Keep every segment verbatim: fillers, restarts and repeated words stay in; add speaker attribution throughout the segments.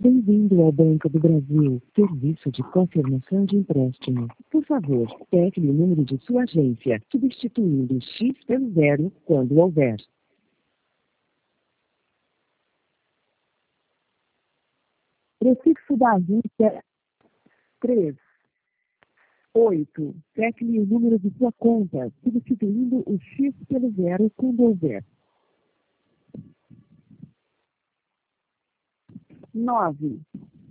Speaker 1: Bem-vindo ao Banco do Brasil, serviço de confirmação de empréstimo. Por favor, tecle o número de sua agência, substituindo o X pelo zero quando houver. Prefixo da agência três, oito. Tecle o número de sua conta, substituindo o X pelo zero quando houver. nove,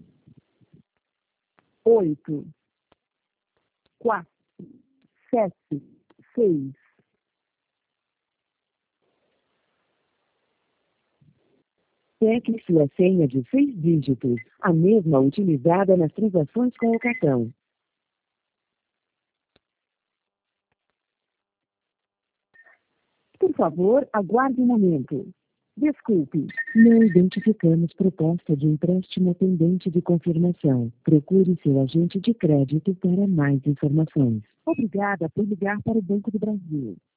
Speaker 1: oito, quatro, sete, seis. Tecle sua senha de seis dígitos, a mesma utilizada nas transações com o cartão. Por favor, aguarde um momento. Desculpe, não identificamos proposta de empréstimo pendente de confirmação. Procure seu agente de crédito para mais informações. Obrigada por ligar para o Banco do Brasil.